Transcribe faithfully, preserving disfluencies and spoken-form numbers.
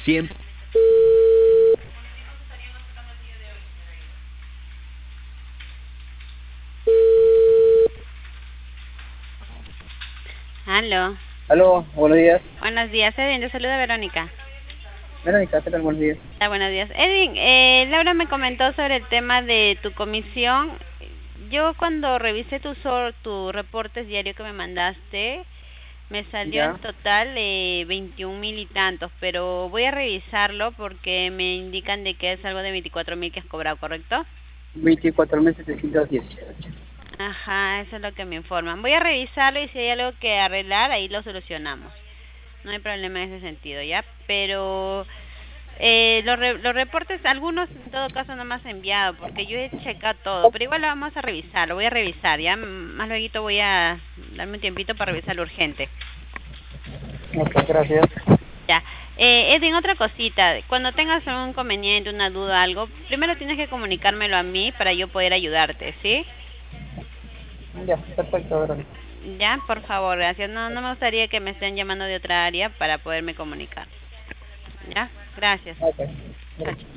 Siempre. Aló. Aló, buenos días. Buenos días, Edwin. Te saluda Verónica. Verónica, ¿qué tal? Buenos días. Ah, buenos días. Edwin, eh, Laura me comentó sobre el tema de tu comisión. Yo cuando revisé tu sor, tu reportes diario que me mandaste, me salió en Ya, total eh, veintiún mil y tantos, pero voy a revisarlo porque me indican de que es algo de veinticuatro mil que has cobrado, ¿correcto? veinticuatro mil setecientos dieciocho. Ajá, eso es lo que me informan. Voy a revisarlo y si hay algo que arreglar, ahí lo solucionamos. No hay problema en ese sentido, ¿ya? Pero eh, los, re los reportes, algunos en todo caso no me has enviado, porque yo he checado todo, pero igual lo vamos a revisar, lo voy a revisar, ¿ya? Más luego voy a darme un tiempito para revisar lo urgente. Ok, gracias. Ya. Eh, Edwin, otra cosita, cuando tengas algún inconveniente, una duda, algo, primero tienes que comunicármelo a mí para yo poder ayudarte, ¿sí? Ya, perfecto, Verónica. Ya, por favor, gracias. No, no me gustaría que me estén llamando de otra área para poderme comunicar. Ya, gracias. Ok, Chao, gracias. chao.